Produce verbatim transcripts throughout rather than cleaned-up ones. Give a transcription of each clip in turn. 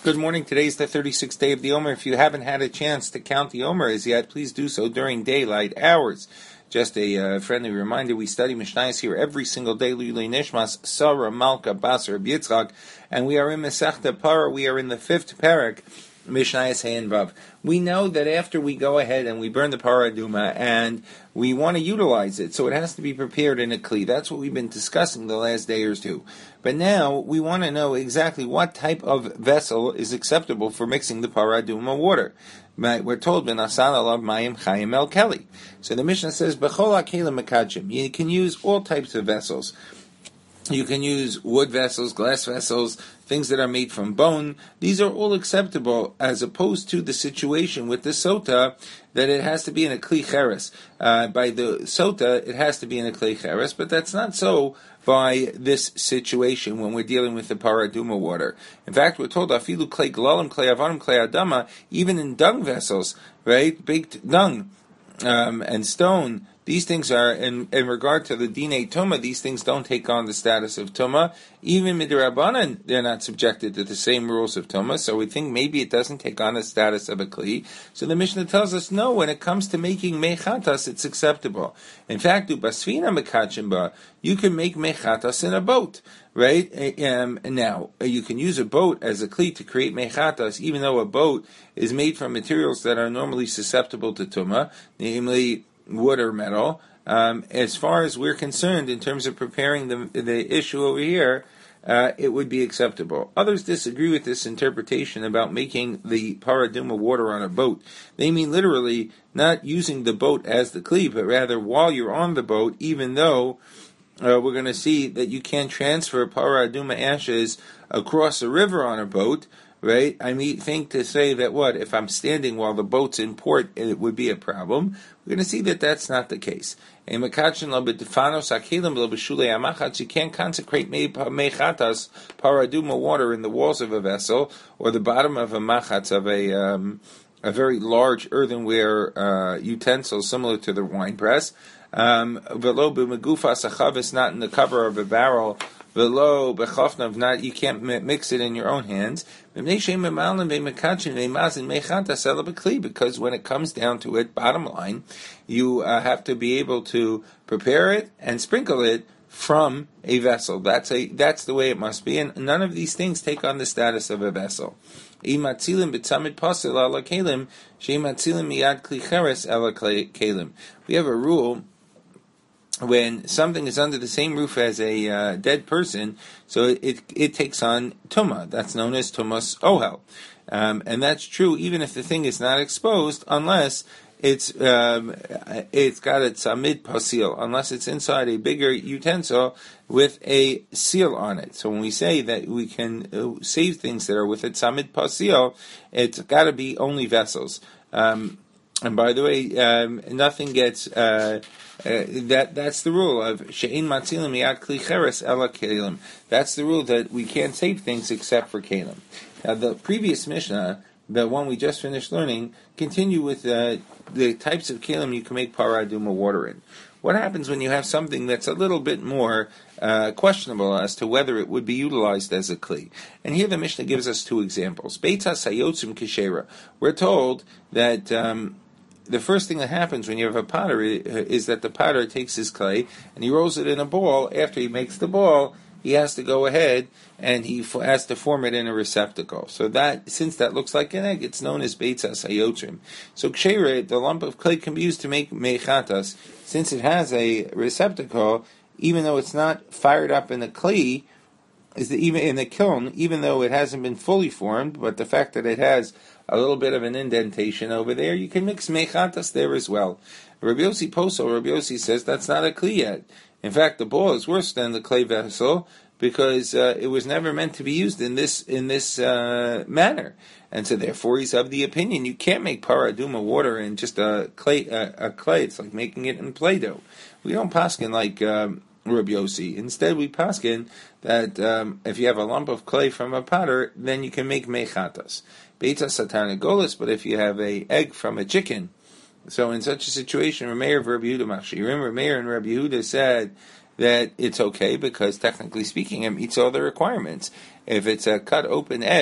Good morning. Today's the thirty-sixth day of the Omer. If you haven't had a chance to count the Omer as yet, please do so during daylight hours. Just a uh, friendly reminder, we study Mishnayos here every single day, Lulei Nishmas, Sarah, Malka, Basar, Yitzchak, and we are in Masechta Para, we are in the fifth parak, Mishnayos Hey and Vav. We know that after we go ahead and we burn the Para Aduma, and we want to utilize it, so it has to be prepared in a kli. That's what we've been discussing the last day or two. But now we want to know exactly what type of vessel is acceptable for mixing the Para Aduma water. We're told B'nasan alav mayim chayim el keli. So the Mishnah says b'chol hakelim mekadshim. You can use all types of vessels. You can use wood vessels, glass vessels, things that are made from bone. These are all acceptable, as opposed to the situation with the sota that it has to be in a kli cheres. Uh, by the sota, it has to be in a kli cheres, but that's not so by this situation when we're dealing with the Para Aduma water. In fact, we're told afilu klei glalim, klei avanim, klei adama, even in dung vessels, right, baked dung um, and stone. These things are, in, in regard to the Dinei Tuma, these things don't take on the status of Tuma. Even Midrabanan, they're not subjected to the same rules of Tuma, so we think maybe it doesn't take on the status of a Kli. So the Mishnah tells us, no, when it comes to making Mechatas, it's acceptable. In fact, Ubasfina Mekachimba, you can make Mechatas in a boat, right? Um, now, you can use a boat as a Kli to create Mechatas, even though a boat is made from materials that are normally susceptible to Tuma, namely wood or metal. Um, as far as we're concerned, in terms of preparing the the issue over here, uh, it would be acceptable. Others disagree with this interpretation about making the Para Aduma water on a boat. They mean literally not using the boat as the kli, but rather while you're on the boat, even though uh, we're going to see that you can't transfer Para Aduma ashes across a river on a boat. Right? I mean, think to say that what, if I'm standing while the boat's in port, it would be a problem. We're going to see that that's not the case. You can't consecrate mechatas, Para Aduma water in the walls of a vessel, or the bottom of a machatz, of a um, a very large earthenware uh, utensil similar to the wine press. Um, velo b'megufas achavis, not in the cover of a barrel. Velo bechofnav, not, you can't mix it in your own hands. Because when it comes down to it, bottom line, you uh, have to be able to prepare it and sprinkle it from a vessel. That's a that's the way it must be, and none of these things take on the status of a vessel. We have a rule. When something is under the same roof as a uh, dead person, so it, it it takes on tuma. That's known as tumas ohel, um, and that's true even if the thing is not exposed, unless it's um, it's got a tzamid pasil, unless it's inside a bigger utensil with a seal on it. So when we say that we can uh, save things that are with a tzamid pasil, it's got to be only vessels. Um, and by the way, um, nothing gets. Uh, Uh, that that's the rule of she'in matzilim miyad kli cheres ela kelim. That's the rule that we can't save things except for kelim. Now, the previous Mishnah, the one we just finished learning, continue with uh, the types of kelim you can make Para Aduma water in. What happens when you have something that's a little bit more uh, questionable as to whether it would be utilized as a kli? And here the Mishnah gives us two examples. Beitas hayotzim kishera. We're told that Um, the first thing that happens when you have a potter is that the potter takes his clay and he rolls it in a ball. After he makes the ball, he has to go ahead and he has to form it in a receptacle. So that, since that looks like an egg, it's known as beitzas hayotrim. So kshere, the lump of clay, can be used to make mechatas. Since it has a receptacle, even though it's not fired up in the clay, is the, even in the kiln, even though it hasn't been fully formed, but the fact that it has a little bit of an indentation over there, you can mix mechatas there as well. Rabbi Yossi Poso, Rabbi Yossi says that's not a kli yet. In fact, the ball is worse than the clay vessel because uh, it was never meant to be used in this in this uh, manner, and so therefore he's of the opinion you can't make Para Aduma water in just a clay. Uh, a clay, it's like making it in Play-Doh. We don't paskin like Um, Rabbi Yossi. Instead, we paskin that um, if you have a lump of clay from a potter, then you can make mechatas. Beitzas satarnagolis, but if you have a egg from a chicken, so in such a situation, Rameir of Rabbi Yehuda Machshirim, Rameir and Rabbi Yehuda said that it's okay because technically speaking, it meets all the requirements. If it's a cut open egg,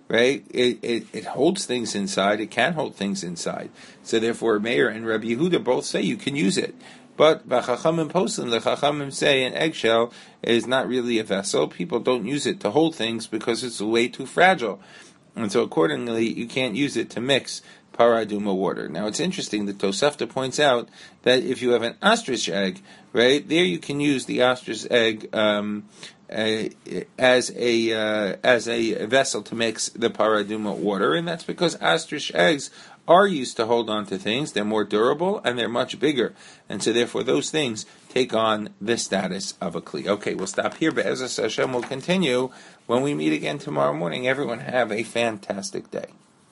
right? It, it it holds things inside. It can hold things inside. So therefore, Meir and Rabbi Yehuda both say you can use it. But V'chachamim poslim, the Chachamim say an eggshell is not really a vessel. People don't use it to hold things because it's way too fragile. And so accordingly, you can't use it to mix paraduma water. Now it's interesting that Tosefta points out that if you have an ostrich egg, right, there you can use the ostrich egg um, uh, as a uh, as a vessel to mix the paraduma water, and that's because ostrich eggs are used to hold on to things. They're more durable and they're much bigger, and so therefore those things take on the status of a kli. Okay, we'll stop here, but Be'ezus Hashem will continue when we meet again tomorrow morning. Everyone have a fantastic day.